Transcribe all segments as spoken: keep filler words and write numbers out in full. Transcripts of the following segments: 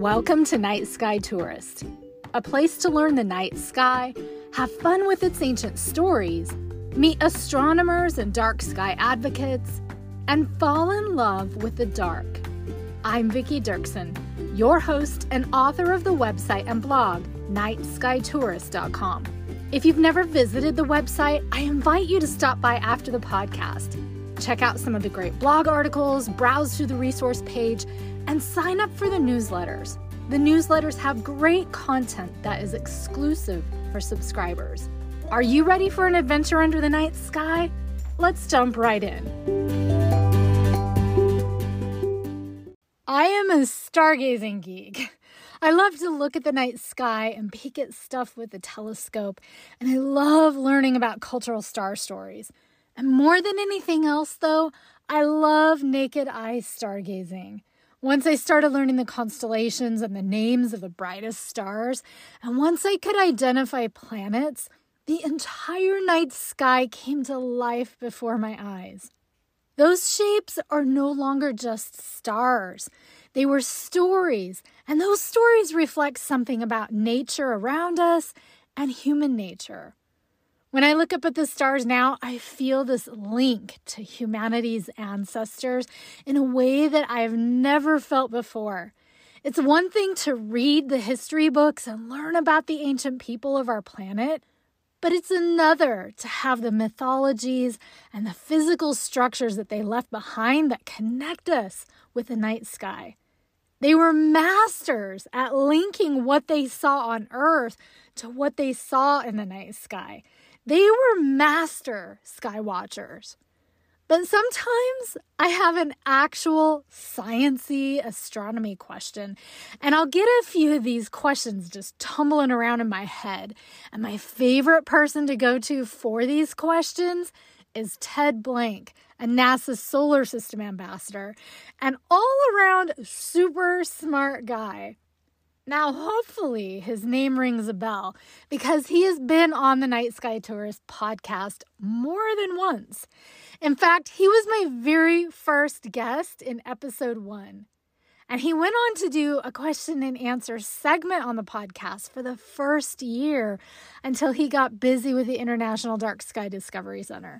Welcome to Night Sky Tourist, a place to learn the night sky, have fun with its ancient stories, meet astronomers and dark sky advocates, and fall in love with the dark. I'm Vicki Dirksen, your host and author of the website and blog, night sky tourist dot com. If you've never visited the website, I invite you to stop by after the podcast. Check out some of the great blog articles, browse through the resource page, and sign up for the newsletters. The newsletters have great content that is exclusive for subscribers. Are you ready for an adventure under the night sky? Let's jump right in. I am a stargazing geek. I love to look at the night sky and peek at stuff with a telescope, and I love learning about cultural star stories. And more than anything else, though, I love naked eye stargazing. Once I started learning the constellations and the names of the brightest stars, and once I could identify planets, the entire night sky came to life before my eyes. Those shapes are no longer just stars. They were stories, and those stories reflect something about nature around us and human nature. When I look up at the stars now, I feel this link to humanity's ancestors in a way that I have never felt before. It's one thing to read the history books and learn about the ancient people of our planet, but it's another to have the mythologies and the physical structures that they left behind that connect us with the night sky. They were masters at linking what they saw on Earth to what they saw in the night sky. They were master sky watchers. But sometimes I have an actual science-y astronomy question, and I'll get a few of these questions just tumbling around in my head. And my favorite person to go to for these questions is Ted Blank, a NASA Solar System ambassador, an all-around super smart guy. Now, hopefully his name rings a bell because he has been on the Night Sky Tourist podcast more than once. In fact, he was my very first guest in episode one. And he went on to do a question and answer segment on the podcast for the first year until he got busy with the International Dark Sky Discovery Center.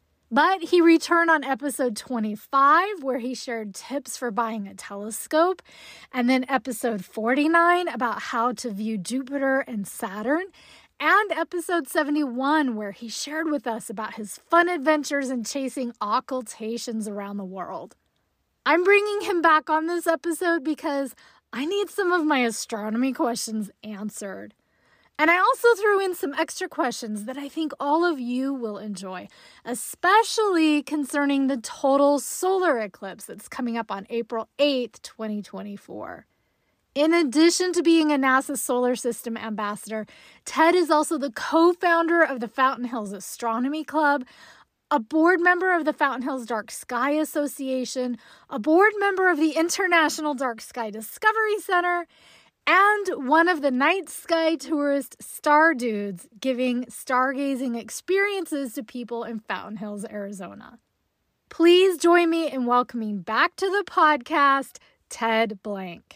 But he returned on episode twenty-five, where he shared tips for buying a telescope, and then episode forty-nine about how to view Jupiter and Saturn, and episode seventy-one, where he shared with us about his fun adventures in chasing occultations around the world. I'm bringing him back on this episode because I need some of my astronomy questions answered. And I also threw in some extra questions that I think all of you will enjoy, especially concerning the total solar eclipse that's coming up on April eighth, twenty twenty-four. In addition to being a NASA Solar System ambassador, Ted is also the co-founder of the Fountain Hills Astronomy Club, a board member of the Fountain Hills Dark Sky Association, a board member of the International Dark Sky Discovery Center, and one of the Night Sky Tourist star dudes giving stargazing experiences to people in Fountain Hills, Arizona. Please join me in welcoming back to the podcast, Ted Blank.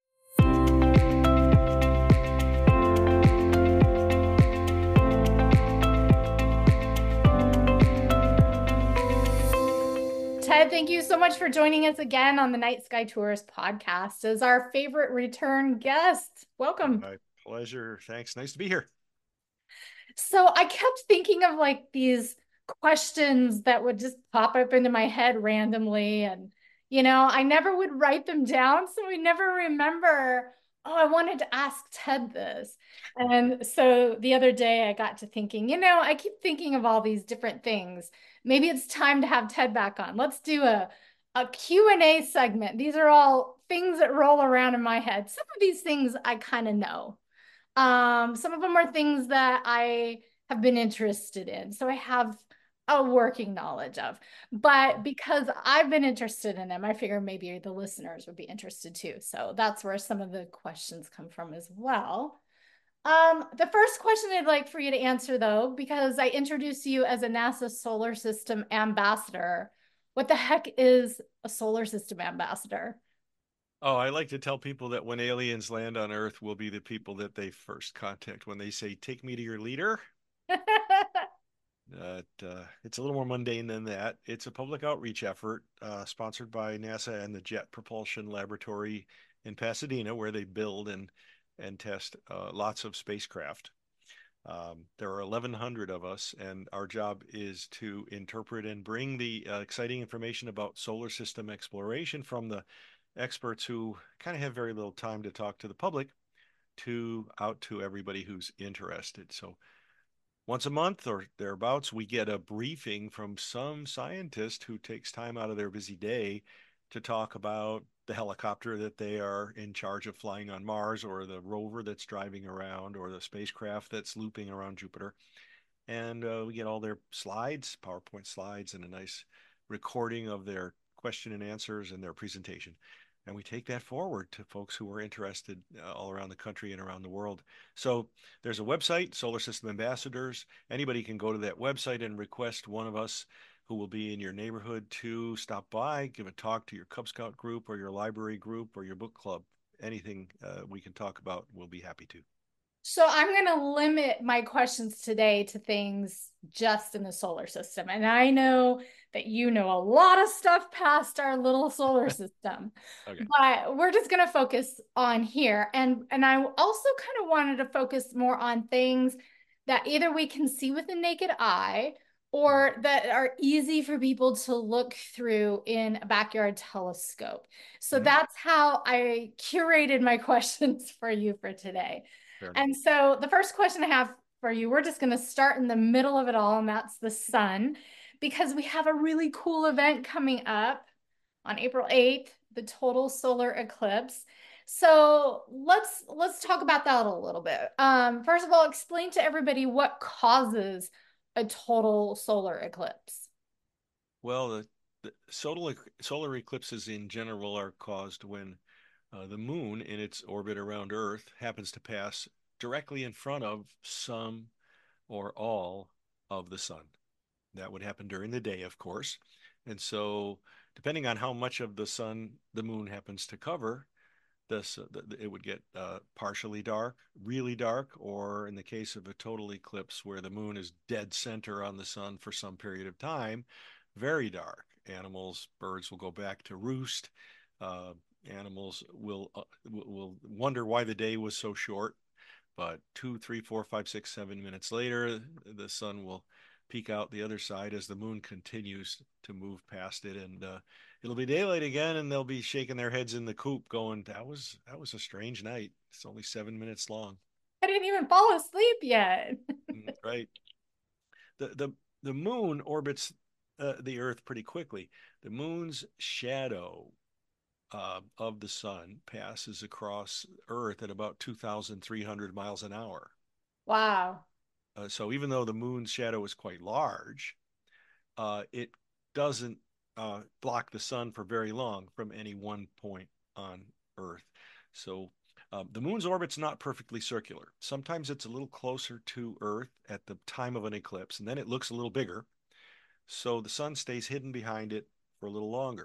Ted, thank you so much for joining us again on the Night Sky Tourist podcast as our favorite return guest. Welcome. My pleasure. Thanks. Nice to be here. So I kept thinking of like these questions that would just pop up into my head randomly. And, you know, I never would write them down. So I never remember, oh, I wanted to ask Ted this. And so the other day I got to thinking, you know, I keep thinking of all these different things. Maybe it's time to have Ted back on. Let's do a, a Q and A segment. These are all things that roll around in my head. Some of these things I kind of know. Um, some of them are things that I have been interested in. So I have a working knowledge of. But because I've been interested in them, I figure maybe the listeners would be interested too. So that's where some of the questions come from as well. Um, the first question I'd like for you to answer, though, because I introduced you as a NASA Solar System ambassador. What the heck is a solar system ambassador? Oh, I like to tell people that when aliens land on Earth, we'll be the people that they first contact when they say, "Take me to your leader." Uh, uh, it's a little more mundane than that. It's a public outreach effort uh, sponsored by NASA and the Jet Propulsion Laboratory in Pasadena, where they build and and test uh, lots of spacecraft. Um, there are eleven hundred of us, and our job is to interpret and bring the uh, exciting information about solar system exploration from the experts who kind of have very little time to talk to the public to out to everybody who's interested. So once a month or thereabouts, we get a briefing from some scientist who takes time out of their busy day to talk about the helicopter that they are in charge of flying on Mars, or the rover that's driving around, or the spacecraft that's looping around Jupiter. And uh, we get all their slides, PowerPoint slides, and a nice recording of their question and answers and their presentation. And we take that forward to folks who are interested uh, all around the country and around the world. So there's a website, Solar System Ambassadors. Anybody can go to that website and request one of us who will be in your neighborhood to stop by, give a talk to your Cub Scout group or your library group or your book club. Anything uh, we can talk about, we'll be happy to. So I'm going to limit my questions today to things just in the solar system. And I know that you know a lot of stuff past our little solar system, Okay. but we're just going to focus on here. And, and I also kind of wanted to focus more on things that either we can see with the naked eye or that are easy for people to look through in a backyard telescope. So Mm-hmm. that's how I curated my questions for you for today. Fair enough. And so the first question I have for you, we're just going to start in the middle of it all, and that's the sun, because we have a really cool event coming up on April eighth, the total solar eclipse. So let's let's talk about that a little bit. Um, first of all, explain to everybody what causes a total solar eclipse. Well, the, the solar solar eclipses in general are caused when uh, the moon in its orbit around Earth happens to pass directly in front of some or all of the sun. That would happen during the day, of course. And so, depending on how much of the sun the moon happens to cover, this uh, it would get uh, partially dark, really dark, or in the case of a total eclipse where the moon is dead center on the sun for some period of time, very dark. Animals, birds will go back to roost. Uh, animals will uh, will wonder why the day was so short. But two, three, four, five, six, seven minutes later, the sun will peek out the other side as the moon continues to move past it, and uh, it'll be daylight again, and they'll be shaking their heads in the coop, going, "That was that was a strange night. It's only seven minutes long." I didn't even fall asleep yet. Mm, right. The the the moon orbits uh, the Earth pretty quickly. The moon's shadow uh, of the sun passes across Earth at about two thousand three hundred miles an hour. Wow. Uh, so even though the moon's shadow is quite large, uh, it doesn't uh, block the sun for very long from any one point on Earth. So um, the moon's orbit's not perfectly circular. Sometimes it's a little closer to Earth at the time of an eclipse, and then it looks a little bigger. So the sun stays hidden behind it for a little longer.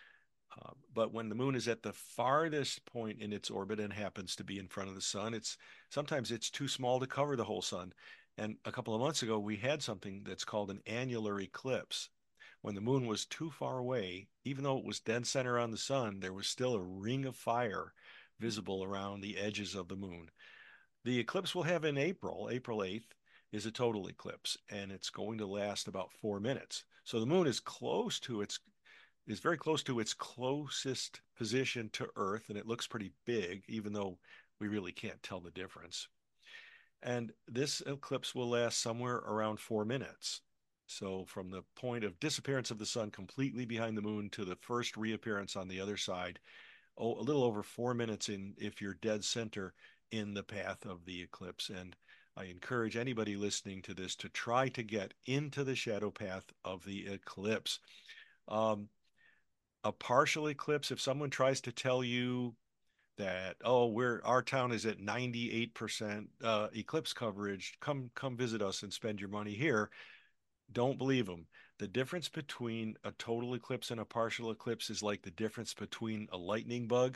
Uh, but when the moon is at the farthest point in its orbit and happens to be in front of the sun, it's sometimes it's too small to cover the whole sun. And a couple of months ago, we had something that's called an annular eclipse. When the moon was too far away, even though it was dead center on the sun, there was still a ring of fire visible around the edges of the moon. The eclipse we'll have in April, April eighth, is a total eclipse, and it's going to last about four minutes. So the moon is close to its is very close to its closest position to Earth, and it looks pretty big, even though we really can't tell the difference. And this eclipse will last somewhere around four minutes. So from the point of disappearance of the sun completely behind the moon to the first reappearance on the other side, oh, a little over four minutes in if you're dead center in the path of the eclipse. And I encourage anybody listening to this to try to get into the shadow path of the eclipse. Um, a partial eclipse, if someone tries to tell you that, oh, we're our town is at ninety-eight percent uh, eclipse coverage, come come visit us and spend your money here, don't believe them. The difference between a total eclipse and a partial eclipse is like the difference between a lightning bug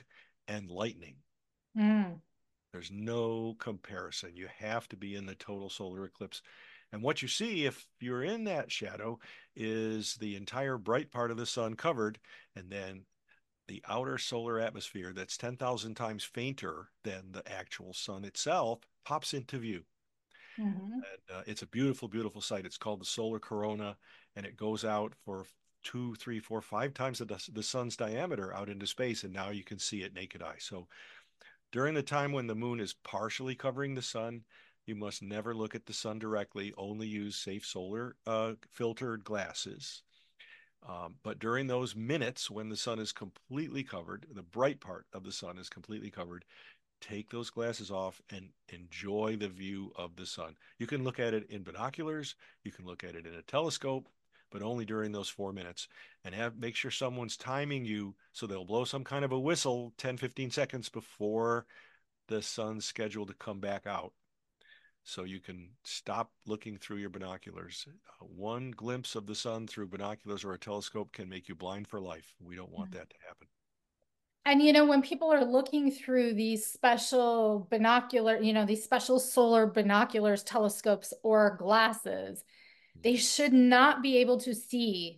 and lightning. Mm. There's no comparison. You have to be in the total solar eclipse. And what you see if you're in that shadow is the entire bright part of the sun covered, and then the outer solar atmosphere that's ten thousand times fainter than the actual sun itself pops into view. Hmm. And uh, it's a beautiful, beautiful sight. It's called the solar corona, and it goes out for two, three, four, five times the, the sun's diameter out into space, and now you can see it naked eye. So during the time when the moon is partially covering the sun, you must never look at the sun directly, only use safe solar uh, filtered glasses. Um, but during those minutes when the sun is completely covered, the bright part of the sun is completely covered, take those glasses off and enjoy the view of the sun. You can look at it in binoculars, you can look at it in a telescope, but only during those four minutes. And have make sure someone's timing you so they'll blow some kind of a whistle ten, fifteen seconds before the sun's scheduled to come back out. So you can stop looking through your binoculars. Uh, one glimpse of the sun through binoculars or a telescope can make you blind for life. We don't want that to happen. And, you know, when people are looking through these special binocular, you know, these special solar binoculars, telescopes, or glasses, they should not be able to see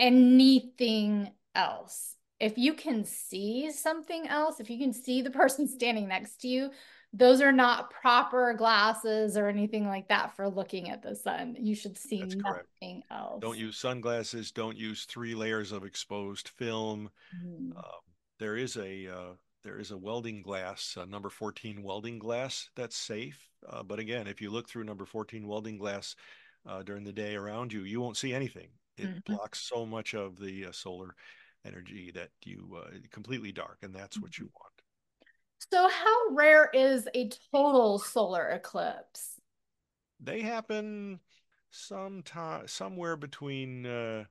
anything else. If you can see something else, if you can see the person standing next to you, those are not proper glasses or anything like that for looking at the sun. You should see That's correct. nothing else. Don't use sunglasses. Don't use three layers of exposed film. Mm. Um, there is a uh, there is a welding glass, uh, number fourteen welding glass that's safe. Uh, but again, if you look through number fourteen welding glass uh, during the day around you, you won't see anything. It Mhm. blocks so much of the uh, solar energy that you uh, completely dark, and that's what you want. So, how rare is a total solar eclipse? They happen sometime somewhere between uh,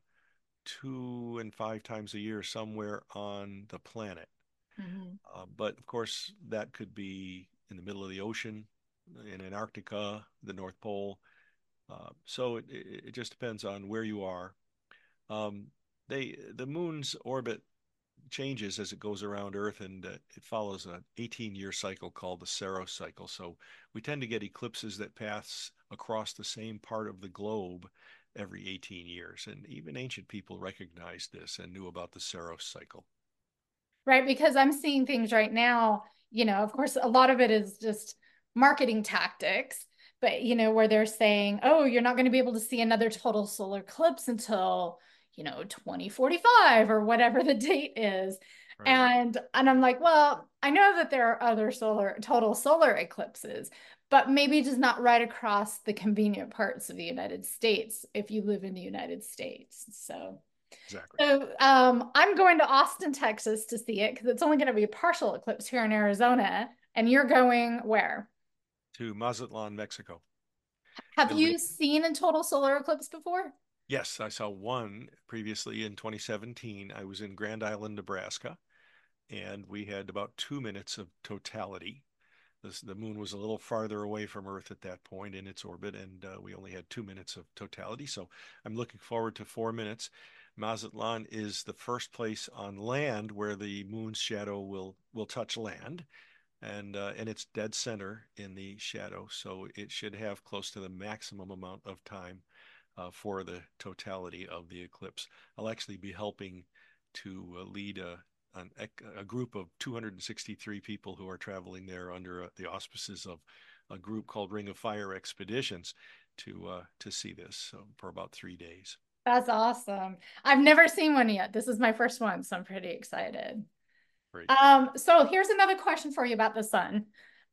two and five times a year somewhere on the planet. Mhm. Uh, but of course, that could be in the middle of the ocean, in Antarctica, the North Pole. Uh, so it, it, just depends on where you are. Um, they the moon's orbit changes as it goes around Earth, and uh, it follows an eighteen-year cycle called the Saros cycle. So we tend to get eclipses that pass across the same part of the globe every eighteen years. And even ancient people recognized this and knew about the Saros cycle. Right? Because I'm seeing things right now, you know, of course, a lot of it is just marketing tactics, but, you know, where they're saying, oh, you're not going to be able to see another total solar eclipse until, you know, twenty forty-five or whatever the date is. Right. And and I'm like, well, I know that there are other solar total solar eclipses, but maybe just not right across the convenient parts of the United States if you live in the United States. So Exactly. so um, I'm going to Austin, Texas to see it because it's only going to be a partial eclipse here in Arizona. And you're going where? To Mazatlan, Mexico. Have It'll be you seen a total solar eclipse before? Yes, I saw one previously in twenty seventeen. I was in Grand Island, Nebraska, and we had about two minutes of totality. This, the moon was a little farther away from Earth at that point in its orbit, and uh, we only had two minutes of totality. So I'm looking forward to four minutes. Mazatlan is the first place on land where the moon's shadow will will touch land, and uh, and it's dead center in the shadow, so it should have close to the maximum amount of time uh, for the totality of the eclipse. I'll actually be helping to uh, lead a an, a group of two hundred sixty-three people who are traveling there under uh, the auspices of a group called Ring of Fire Expeditions to uh, to see this um, for about three days. That's awesome. I've never seen one yet. This is my first one, so I'm pretty excited. Great. Um, so here's another question for you about the sun.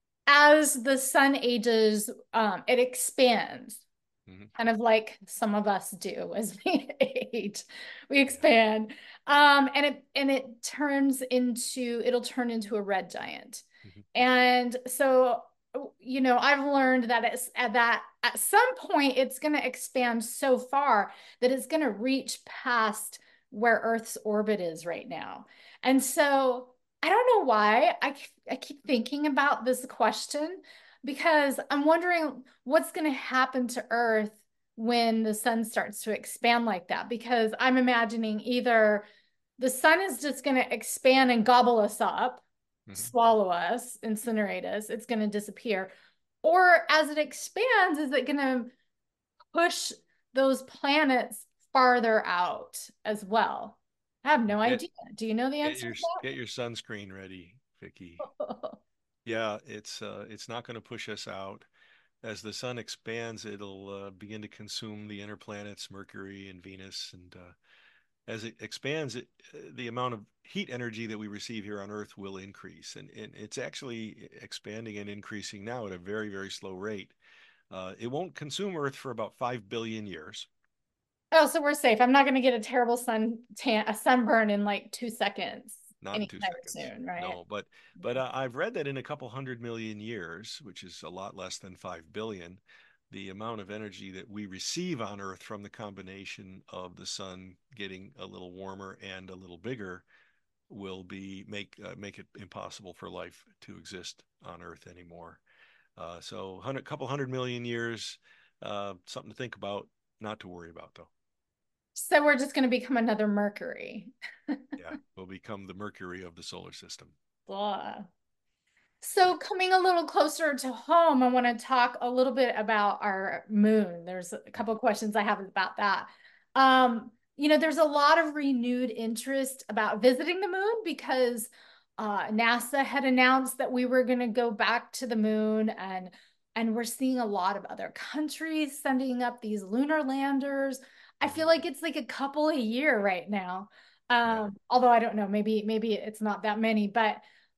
As the sun ages, um, it expands, Mm-hmm. kind of like some of us do as we age. We Yeah. expand. Um, and it and it turns into it'll turn into a red giant. Mm-hmm. And so, you know, I've learned that it's at that at some point it's going to expand so far that it's going to reach past where Earth's orbit is right now. And so I don't know why I, I keep thinking about this question because I'm wondering what's going to happen to Earth when the sun starts to expand like that. Because I'm imagining either the sun is just going to expand and gobble us up, Hmm. swallow us, incinerate us, it's going to disappear. Or as it expands, is it going to push those planets farther out as well? I have no Get idea. Do you know the get answer your to get your sunscreen ready, Vicky. that? Yeah, it's uh, it's not going to push us out. As the sun expands, it'll uh, begin to consume the inner planets, Mercury and Venus, and uh, as it expands, it, uh, the amount of heat energy that we receive here on Earth will increase, and, and it's actually expanding and increasing now at a very, very slow rate. Uh, it won't consume Earth for about five billion years. Oh, so we're safe. I'm not going to get a terrible sun tan, a sunburn in like two seconds Not in two anytime seconds. soon, right? No, but but uh, I've read that in a couple hundred million years, which is a lot less than five billion, the amount of energy that we receive on Earth from the combination of the sun getting a little warmer and a little bigger will be make uh, make it impossible for life to exist on Earth anymore. Uh, so, hundred couple hundred million years, uh, something to think about, not to worry about though. So we're just going to become another Mercury. Yeah, we'll become the Mercury of the solar system. Blah. Yeah. So, coming a little closer to home, I want to talk a little bit about our moon. There's a couple of questions I have about that. Um, you know, there's a lot of renewed interest about visiting the moon because uh, NASA had announced that we were going to go back to the moon, and and we're seeing a lot of other countries sending up these lunar landers. I Mhm. feel like it's like a couple a year right now. Yeah. Um, although I don't know, maybe maybe it's not that many, but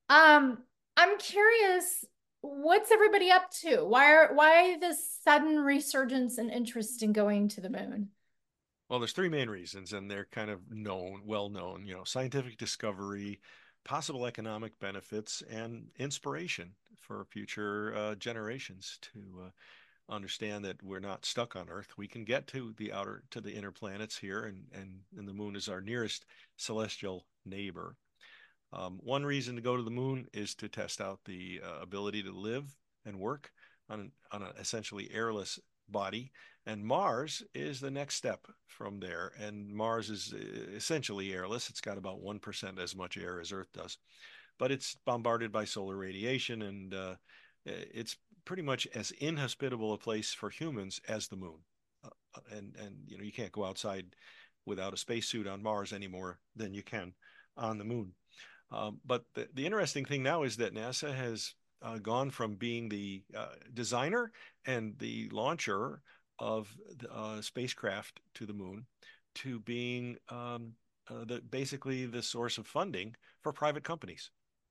um I'm curious, what's everybody up to? Why are why this sudden resurgence and interest in going to the moon? Well, there's three main reasons, and they're kind of known, well known, you know, scientific discovery, possible economic benefits, and inspiration for future uh, generations to uh, understand that we're not stuck on Earth. We can get to the outer, to the inner planets here, and, and, and the moon is our nearest celestial neighbor. Um, one reason to go to the moon is to test out the uh, ability to live and work on an, on an essentially airless body. And Mars is the next step from there. And Mars is uh, essentially airless. It's got about one percent as much air as Earth does, but it's bombarded by solar radiation, and uh, it's pretty much as inhospitable a place for humans as the moon. Uh, and and you know you can't go outside without a spacesuit on Mars any more than you can on the moon. Um, but the, the interesting thing now is that NASA has uh, gone from being the uh, designer and the launcher of the, uh, spacecraft to the moon to being um, uh, the, basically the source of funding for private companies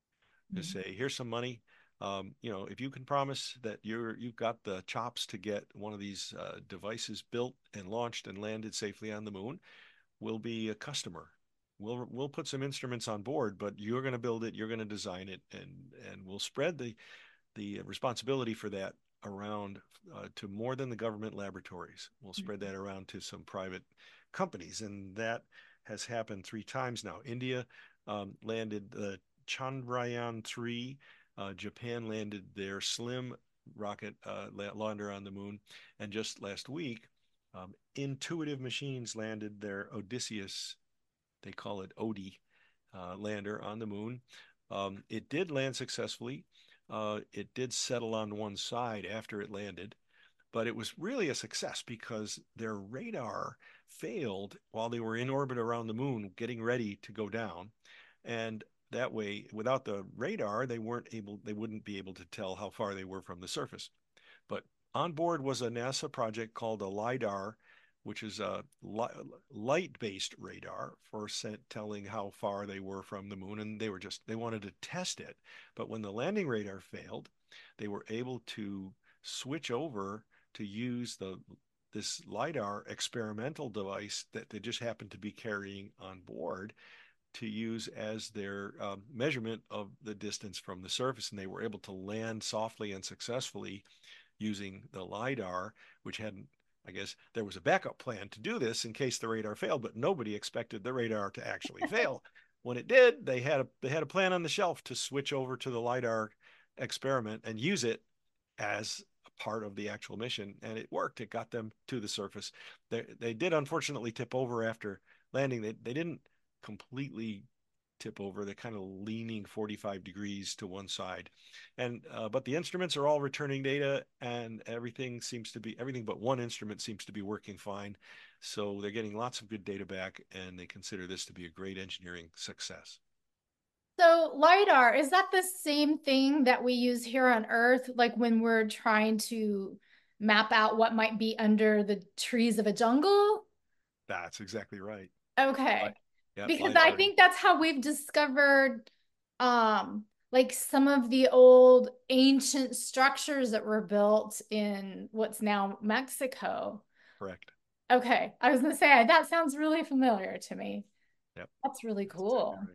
to say, here's some money. Um, you know, if you can promise that you're you've got the chops to get one of these uh, devices built and launched and landed safely on the moon, we'll be a customer. We'll we'll put some instruments on board, but you're going to build it, you're going to design it, and and we'll spread the the responsibility for that around uh, to more than the government laboratories. We'll spread that around to some private companies, and that has happened three times now. India um, landed the Chandrayaan three. Uh, Japan landed their SLIM rocket uh, lander on the moon, and just last week, um, Intuitive Machines landed their Odysseus, they call it O D I, uh, lander on the moon. Um, it did land successfully. Uh, it did settle on one side after it landed, but it was really a success because their radar failed while they were in orbit around the moon, getting ready to go down. And that way, without the radar, they weren't able, they wouldn't be able to tell how far they were from the surface. But on board was a NASA project called a LIDAR, which is a light-based radar for telling how far they were from the moon. And they were just, they wanted to test it. But when the landing radar failed, they were able to switch over to use the this LIDAR experimental device that they just happened to be carrying on board to use as their um, measurement of the distance from the surface. And they were able to land softly and successfully using the LIDAR, which hadn't, I guess there was a backup plan to do this in case the radar failed, but nobody expected the radar to actually fail. When it did, they had a they had a plan on the shelf to switch over to the LIDAR experiment and use it as a part of the actual mission, and it worked. It got them to the surface. They they did unfortunately tip over after landing. They they didn't completely tip over. They're kind of leaning forty-five degrees to one side. And uh, but the instruments are all returning data, and everything seems to be everything but one instrument seems to be working fine. So they're getting lots of good data back, and they consider this to be a great engineering success. So, LiDAR, is that the same thing that we use here on Earth, like when we're trying to map out what might be under the trees of a jungle? That's exactly right. Li- Okay. Yep, Because I LiDAR. think that's how we've discovered um like some of the old ancient structures that were built in what's now Mexico. Correct. Okay. I was gonna say that sounds really familiar to me. Yep, That's really that's exactly cool. right.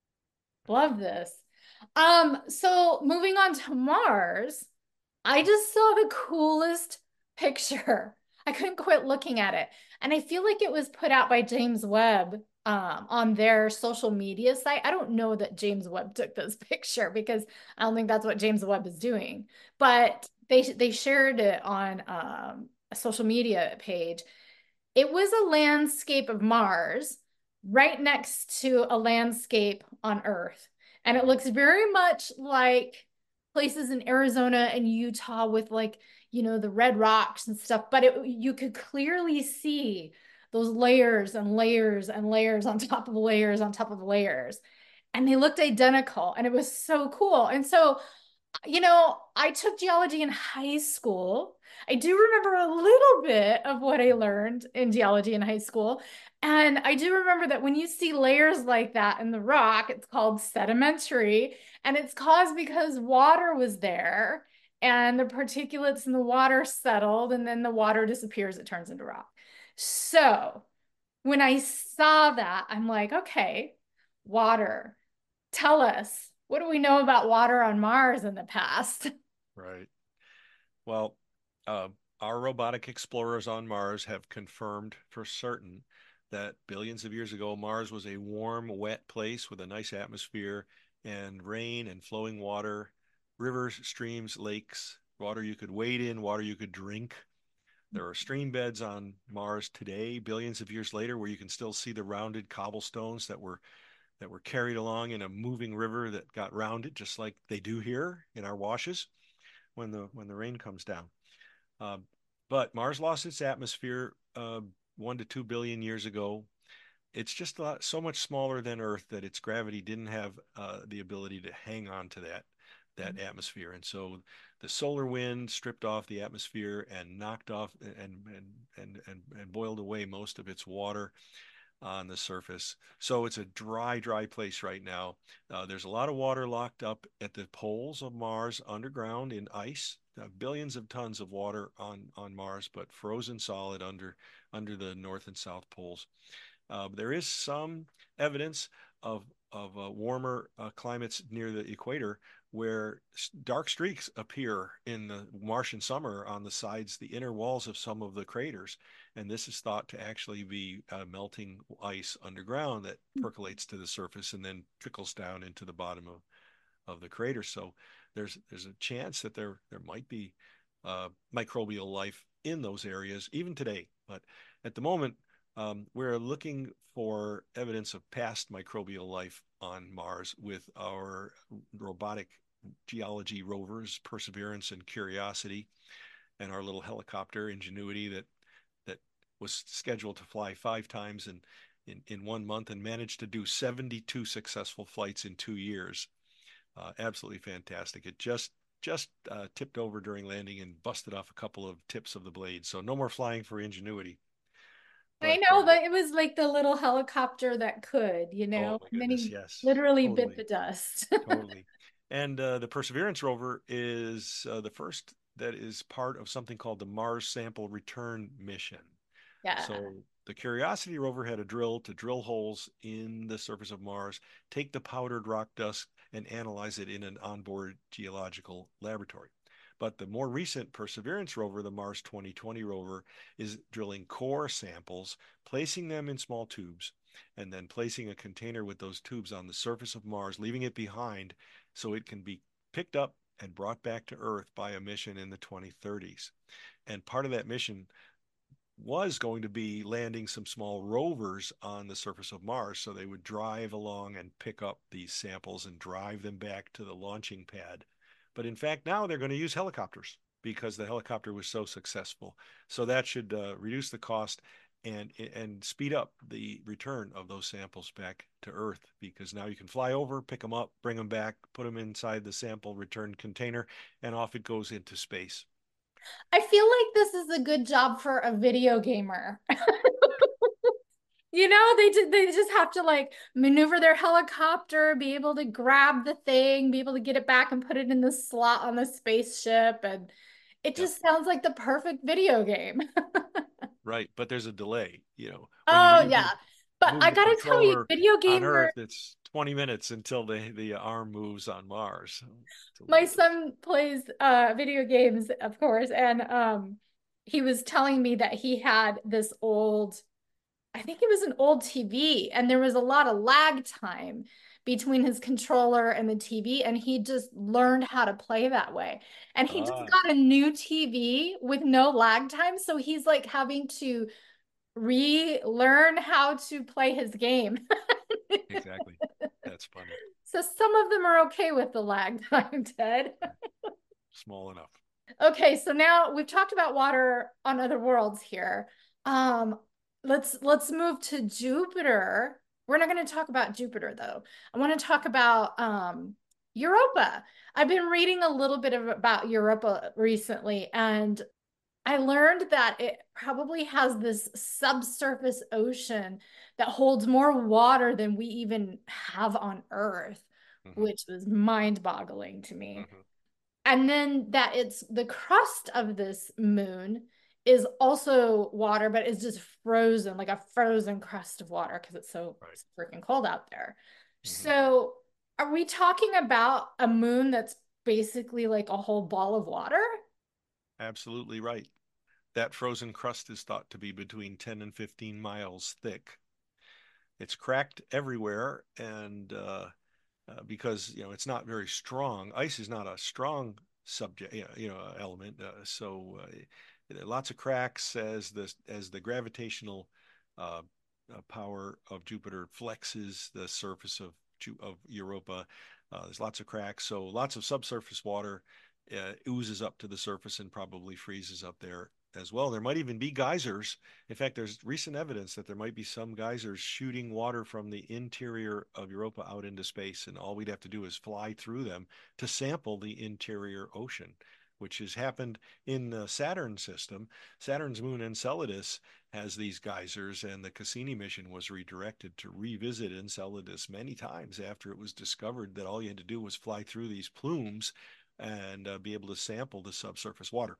Love this. Um, so moving on to Mars, I just saw the coolest picture. I couldn't quit looking at it. And I feel like it was put out by James Webb um, on their social media site. I don't know that James Webb took this picture because I don't think that's what James Webb is doing. But they they shared it on um, a social media page. It was a landscape of Mars right next to a landscape on Earth. And it looks very much like places in Arizona and Utah with like, you know, the red rocks and stuff, but it, you could clearly see those layers and layers and layers on top of layers on top of layers. And they looked identical and it was so cool. And so you know, I took geology in high school. I do remember a little bit of what I learned in geology in high school. And I do remember that when you see layers like that in the rock, it's called sedimentary. And it's caused because water was there and the particulates in the water settled, and then the water disappears, it turns into rock. So when I saw that, I'm like, okay, water. Tell us, what do we know about water on Mars in the past? Right. Well, uh, our robotic explorers on Mars have confirmed for certain that billions of years ago, Mars was a warm, wet place with a nice atmosphere and rain and flowing water, rivers, streams, lakes, water you could wade in, water you could drink. There are stream beds on Mars today, billions of years later, where you can still see the rounded cobblestones that were that were carried along in a moving river that got rounded, just like they do here in our washes when the when the rain comes down. Uh, but Mars lost its atmosphere uh, one to two billion years ago. It's just a lot, so much smaller than Earth that its gravity didn't have uh, the ability to hang on to that that atmosphere, and so the solar wind stripped off the atmosphere and knocked off and and and and, and boiled away most of its water on the surface. So it's a dry, dry place right now. Uh, there's a lot of water locked up at the poles of Mars underground in ice. Uh, billions of tons of water on on Mars, but frozen solid under under the north and south poles. Uh, there is some evidence of of uh, warmer uh, climates near the equator where dark streaks appear in the Martian summer on the sides, the inner walls of some of the craters. And this is thought to actually be uh, melting ice underground that percolates to the surface and then trickles down into the bottom of, of the crater. So there's there's a chance that there there might be uh, microbial life in those areas even today. But at the moment, um, we're looking for evidence of past microbial life on Mars with our robotic geology rovers, Perseverance and Curiosity, and our little helicopter Ingenuity that that was scheduled to fly five times in in, in one month and managed to do seventy-two successful flights in two years. Uh, absolutely fantastic. It just just uh, tipped over during landing and busted off a couple of tips of the blade. So no more flying for Ingenuity. I But uh, know, but it was like the little helicopter that could, you oh know, my and then goodness, he yes, literally bit the totally, dust. totally. And uh, the Perseverance rover is uh, the first that is part of something called the Mars Sample Return Mission. Yeah. So the Curiosity rover had a drill to drill holes in the surface of Mars, take the powdered rock dust, and analyze it in an onboard geological laboratory. But the more recent Perseverance rover, the Mars twenty twenty rover, is drilling core samples, placing them in small tubes, and then placing a container with those tubes on the surface of Mars, leaving it behind so it can be picked up and brought back to Earth by a mission in the twenty thirties. And part of that mission was going to be landing some small rovers on the surface of Mars. So they would drive along and pick up these samples and drive them back to the launching pad. But in fact, now they're going to use helicopters because the helicopter was so successful. So that should uh, reduce the cost and and speed up the return of those samples back to Earth, because now you can fly over, pick them up, bring them back, put them inside the sample return container, and off it goes into space. I feel like this is a good job for a video gamer. You know, they just they just have to like maneuver their helicopter, be able to grab the thing, be able to get it back and put it in the slot on the spaceship, and it Yep. just sounds like the perfect video game. Right, but there's a delay. You know, when you Oh move yeah. the But move I the gotta tell you, controller video on gamer, Earth, it's twenty minutes until the the arm moves on Mars. So it's a my little bit. son plays uh video games, of course, and um he was telling me that he had this old, I think it was an old T V, and there was a lot of lag time between his controller and the T V, and he just learned how to play that way. And he just Ah, got a new T V with no lag time, so he's like having to relearn how to play his game. exactly. That's funny. So some of them are okay with the lag time, Ted. Small enough. Okay, so now we've talked about water on other worlds here. Um, let's let's move to Jupiter. We're not going to talk about Jupiter though. I want to talk about um, Europa. I've been reading a little bit of, about Europa recently, and I learned that it probably has this subsurface ocean that holds more water than we even have on Earth, Hmm. which was mind-boggling to me. Hmm. And then that it's the crust of this moon is also water, but it's just frozen, like a frozen crust of water because it's so Right. freaking cold out there. Hmm. So, are we talking about a moon that's basically like a whole ball of water? Absolutely right. That frozen crust is thought to be between ten and fifteen miles thick. It's cracked everywhere, and uh, uh, because you know it's not very strong. Ice is not a strong subject, you know, you know element. Uh, so uh, lots of cracks as the as the gravitational uh, uh, power of Jupiter flexes the surface of of Europa. Uh, there's lots of cracks, so lots of subsurface water uh, oozes up to the surface and probably freezes up there as well. There might even be geysers. In fact, there's recent evidence that there might be some geysers shooting water from the interior of Europa out into space, and all we'd have to do is fly through them to sample the interior ocean, which has happened in the Saturn system. Saturn's moon Enceladus has these geysers, and the Cassini mission was redirected to revisit Enceladus many times after it was discovered that all you had to do was fly through these plumes and uh, be able to sample the subsurface water.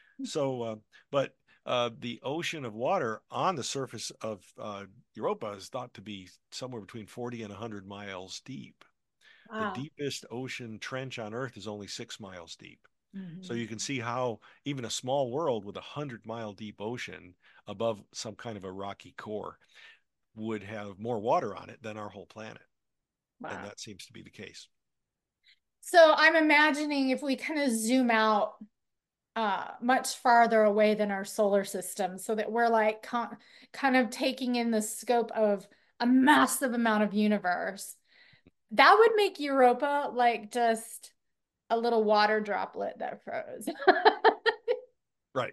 So, uh, but uh, the ocean of water on the surface of uh, Europa is thought to be somewhere between forty and one hundred miles deep. The Wow. deepest ocean trench on Earth is only six miles deep. So Mhm. you can see how even a small world with a hundred mile deep ocean above some kind of a rocky core would have more water on it than our whole planet. And Wow. that seems to be the case. So I'm imagining if we kind of zoom out uh, much farther away than our solar system, so that we're like con kind of taking in the scope of a massive amount of universe. That would make Europa like just a little water droplet that froze. Right.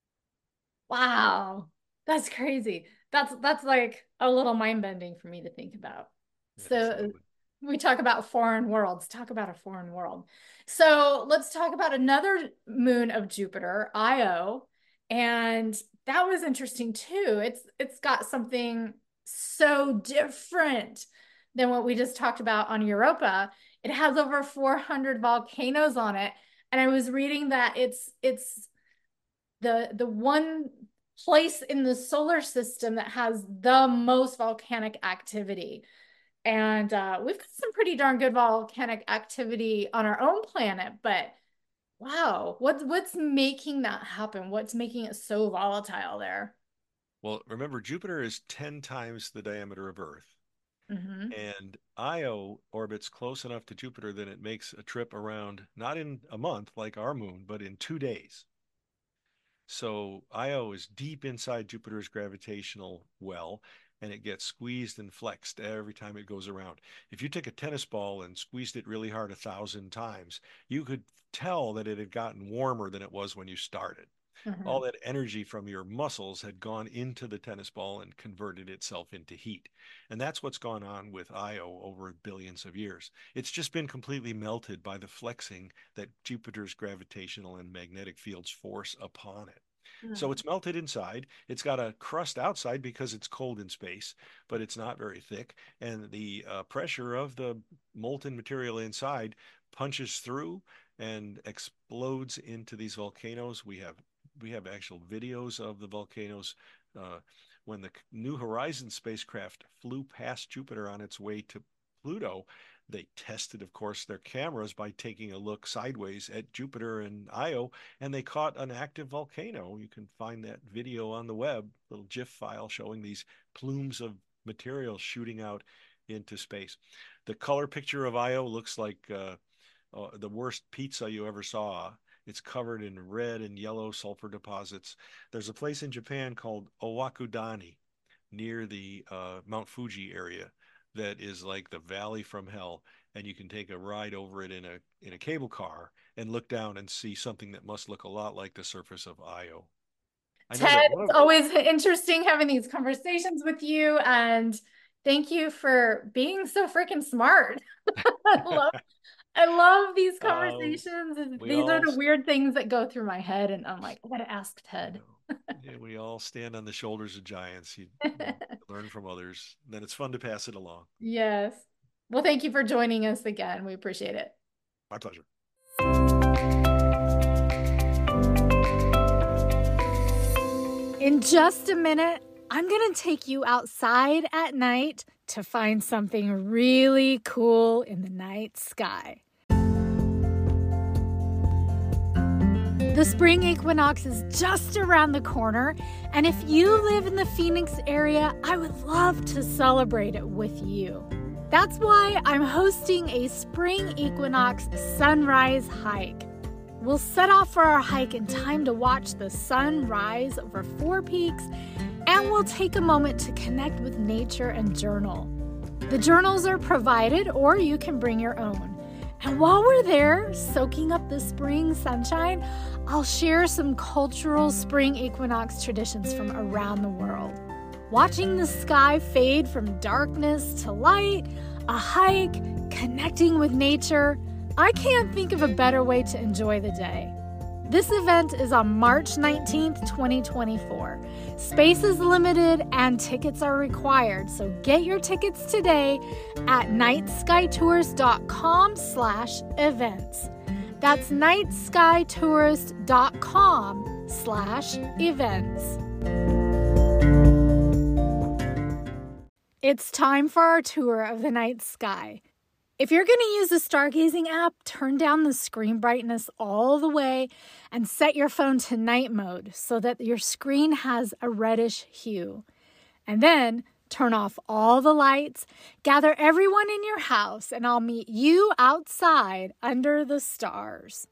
Wow. That's crazy. That's that's like a little mind-bending for me to think about. So Absolutely. we talk about foreign worlds. Talk about a foreign world. So let's talk about another moon of Jupiter, Io. And that was interesting too. It's it's got something so different than what we just talked about on Europa. It has over four hundred volcanoes on it. And I was reading that it's it's the the one place in the solar system that has the most volcanic activity. And uh, we've got some pretty darn good volcanic activity on our own planet, but wow, what's what's making that happen? What's making it so volatile there? Well, remember, Jupiter is ten times the diameter of Earth. Mm-hmm. And Io orbits close enough to Jupiter that it makes a trip around not in a month like our moon, but in two days. So Io is deep inside Jupiter's gravitational well, and it gets squeezed and flexed every time it goes around. If you took a tennis ball and squeezed it really hard a thousand times, you could tell that it had gotten warmer than it was when you started. Mhm. All that energy from your muscles had gone into the tennis ball and converted itself into heat. And that's what's gone on with Io over billions of years. It's just been completely melted by the flexing that Jupiter's gravitational and magnetic fields force upon it. So it's melted inside. It's got a crust outside because it's cold in space, but it's not very thick. And the uh, pressure of the molten material inside punches through and explodes into these volcanoes. We have we have actual videos of the volcanoes. Uh, when the New Horizons spacecraft flew past Jupiter on its way to Pluto, they tested, of course, their cameras by taking a look sideways at Jupiter and Io, and they caught an active volcano. You can find that video on the web, little GIF file showing these plumes of material shooting out into space. The color picture of Io looks like uh, uh, the worst pizza you ever saw. It's covered in red and yellow sulfur deposits. There's a place in Japan called Owakudani near the uh, Mount Fuji area that is like the valley from hell, and you can take a ride over it in a in a cable car and look down and see something that must look a lot like the surface of Io. I know Ted, that one it's of, always interesting having these conversations with you, and thank you for being so freaking smart. I love I love these uh, conversations. and we These are all the weird things that go through my head, and I'm like, I gotta ask you Ted. know, yeah, we all stand on the shoulders of giants. You, you learn from others. Then it's fun to pass it along. Yes. Well, thank you for joining us again. We appreciate it. My pleasure. In just a minute, I'm going to take you outside at night to find something really cool in the night sky. The spring equinox is just around the corner, and if you live in the Phoenix area, I would love to celebrate it with you. That's why I'm hosting a spring equinox sunrise hike. We'll set off for our hike in time to watch the sun rise over four peaks, and we'll take a moment to connect with nature and journal. The journals are provided, or you can bring your own. And while we're there, soaking up the spring sunshine, I'll share some cultural spring equinox traditions from around the world. Watching the sky fade from darkness to light, a hike, connecting with nature, I can't think of a better way to enjoy the day. This event is on March nineteenth, twenty twenty-four. Space is limited and tickets are required, so get your tickets today at nightskytourist.com slash events. That's nightskytourist.com slash events. It's time for our tour of the night sky. If you're going to use the stargazing app, turn down the screen brightness all the way and set your phone to night mode so that your screen has a reddish hue. And then turn off all the lights, gather everyone in your house, and I'll meet you outside under the stars.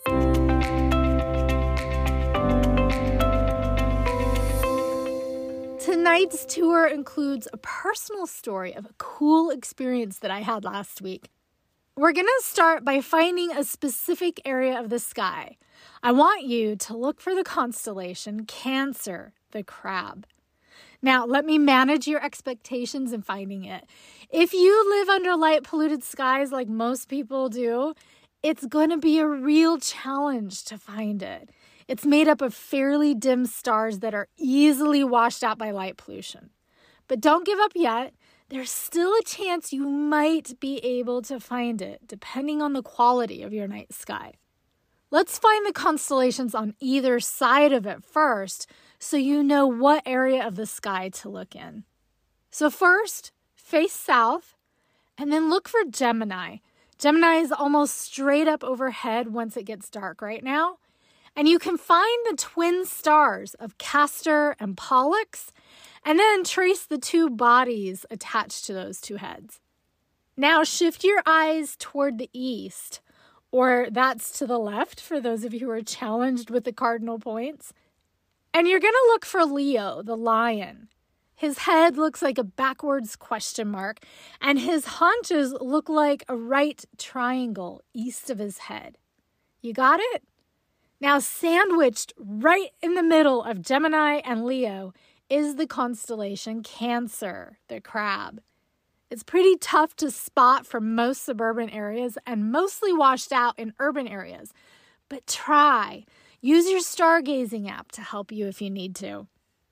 Tonight's tour includes a personal story of a cool experience that I had last week. We're going to start by finding a specific area of the sky. I want you to look for the constellation Cancer, the crab. Now, let me manage your expectations in finding it. If you live under light-polluted skies like most people do, it's going to be a real challenge to find it. It's made up of fairly dim stars that are easily washed out by light pollution. But don't give up yet. There's still a chance you might be able to find it, depending on the quality of your night sky. Let's find the constellations on either side of it first, so you know what area of the sky to look in. So first, face south, and then look for Gemini. Gemini is almost straight up overhead once it gets dark right now. And you can find the twin stars of Castor and Pollux, and then trace the two bodies attached to those two heads. Now shift your eyes toward the east, or that's to the left for those of you who are challenged with the cardinal points, And you're going to look for Leo, the lion. His head looks like a backwards question mark, and his haunches look like a right triangle east of his head. You got it? Now, sandwiched right in the middle of Gemini and Leo is the constellation Cancer, the crab. It's pretty tough to spot from most suburban areas and mostly washed out in urban areas. But try. Use your stargazing app to help you if you need to.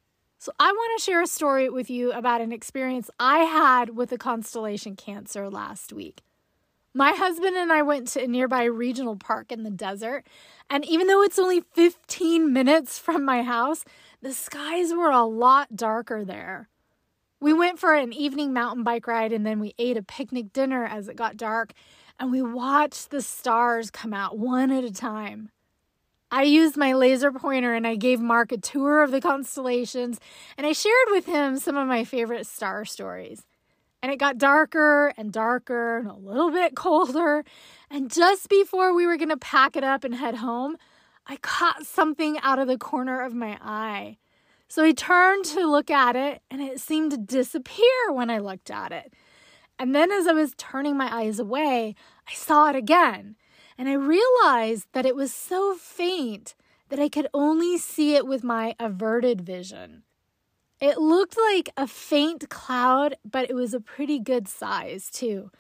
So I want to share a story with you about an experience I had with the constellation Cancer last week. My husband and I went to a nearby regional park in the desert, and even though it's only fifteen minutes from my house, the skies were a lot darker there. We went for an evening mountain bike ride, and then we ate a picnic dinner as it got dark, and we watched the stars come out one at a time. I used my laser pointer and I gave Mark a tour of the constellations, and I shared with him some of my favorite star stories. And it got darker and darker and a little bit colder. And just before we were going to pack it up and head home, I caught something out of the corner of my eye. So I turned to look at it, and it seemed to disappear when I looked at it. And then as I was turning my eyes away, I saw it again. And I realized that it was so faint that I could only see it with my averted vision. It looked like a faint cloud, but it was a pretty good size too.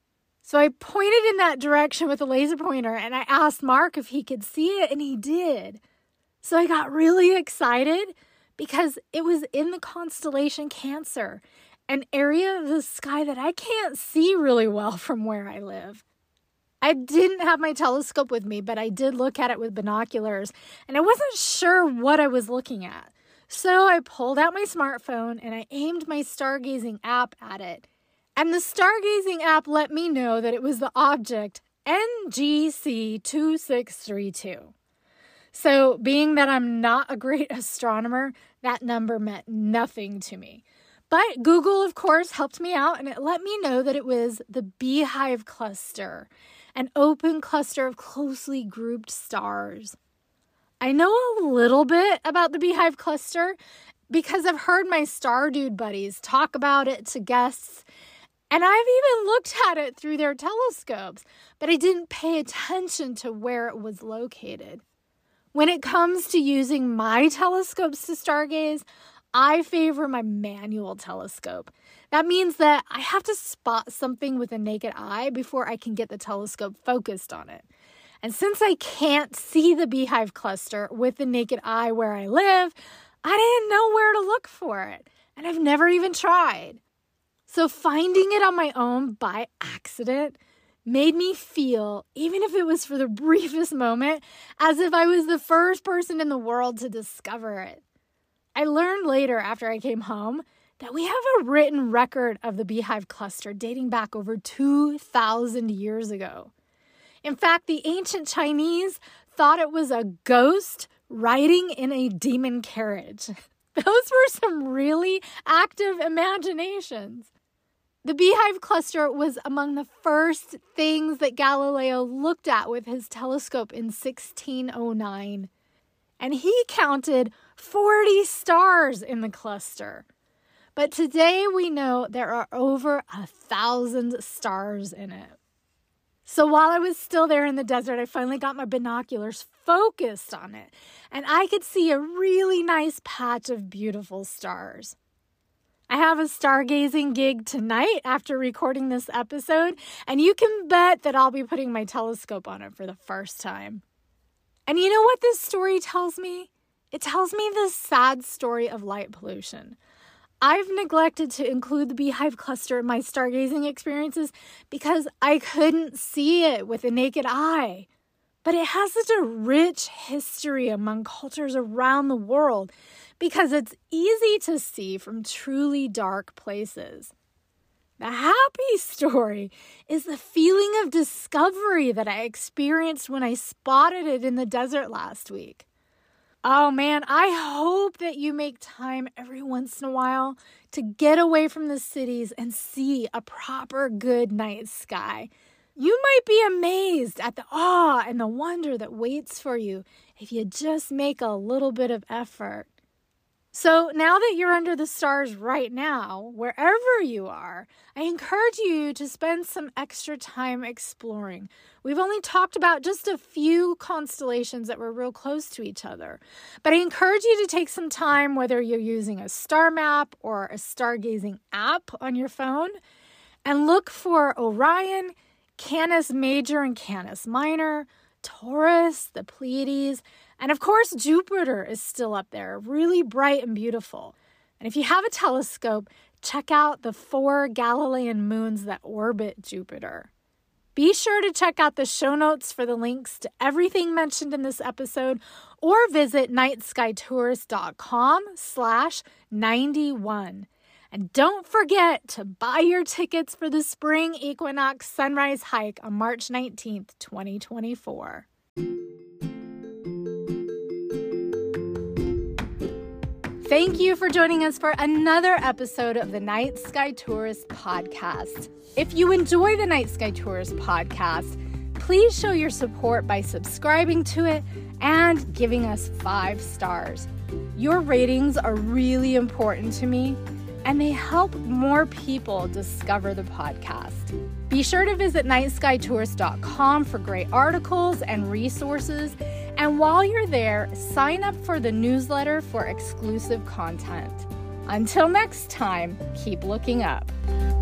So I pointed in that direction with a laser pointer, and I asked Mark if he could see it, and he did. So I got really excited because it was in the constellation Cancer, an area of the sky that I can't see really well from where I live. I didn't have my telescope with me, but I did look at it with binoculars, and I wasn't sure what I was looking at. So I pulled out my smartphone and I aimed my stargazing app at it. And the stargazing app let me know that it was the object N G C two six three two. So being that I'm not a great astronomer, that number meant nothing to me. But Google, of course, helped me out, and it let me know that it was the Beehive Cluster, an open cluster of closely grouped stars. I know a little bit about the Beehive Cluster because I've heard my Star Dude buddies talk about it to guests, and I've even looked at it through their telescopes, but I didn't pay attention to where it was located. When it comes to using my telescopes to stargaze, I favor my manual telescope. That means that I have to spot something with the naked eye before I can get the telescope focused on it. And since I can't see the Beehive Cluster with the naked eye where I live, I didn't know where to look for it, and I've never even tried. So finding it on my own by accident made me feel, even if it was for the briefest moment, as if I was the first person in the world to discover it. I learned later after I came home that we have a written record of the Beehive Cluster dating back over two thousand years ago. In fact, the ancient Chinese thought it was a ghost riding in a demon carriage. Those were some really active imaginations. The Beehive Cluster was among the first things that Galileo looked at with his telescope in sixteen oh nine. And he counted forty stars in the cluster. But today we know there are over a thousand stars in it. So while I was still there in the desert, I finally got my binoculars focused on it, and I could see a really nice patch of beautiful stars. I have a stargazing gig tonight after recording this episode, and you can bet that I'll be putting my telescope on it for the first time. And you know what this story tells me? It tells me the sad story of light pollution. I've neglected to include the Beehive Cluster in my stargazing experiences because I couldn't see it with the naked eye. But it has such a rich history among cultures around the world because it's easy to see from truly dark places. The happy story is the feeling of discovery that I experienced when I spotted it in the desert last week. Oh man, I hope that you make time every once in a while to get away from the cities and see a proper good night sky. You might be amazed at the awe and the wonder that waits for you if you just make a little bit of effort. So now that you're under the stars right now, wherever you are, I encourage you to spend some extra time exploring. We've only talked about just a few constellations that were real close to each other, but I encourage you to take some time, whether you're using a star map or a stargazing app on your phone, and look for Orion, Canis Major and Canis Minor, Taurus, the Pleiades, and of course, Jupiter is still up there, really bright and beautiful. And if you have a telescope, check out the four Galilean moons that orbit Jupiter. Be sure to check out the show notes for the links to everything mentioned in this episode, or visit nightskytourist.com slash 91. And don't forget to buy your tickets for the spring equinox sunrise hike on March nineteenth, twenty twenty-four. Thank you for joining us for another episode of the Night Sky Tourist podcast. If you enjoy the Night Sky Tourist podcast, please show your support by subscribing to it and giving us five stars. Your ratings are really important to me, and they help more people discover the podcast. Be sure to visit night sky tourist dot com for great articles and resources. And while you're there, sign up for the newsletter for exclusive content. Until next time, keep looking up.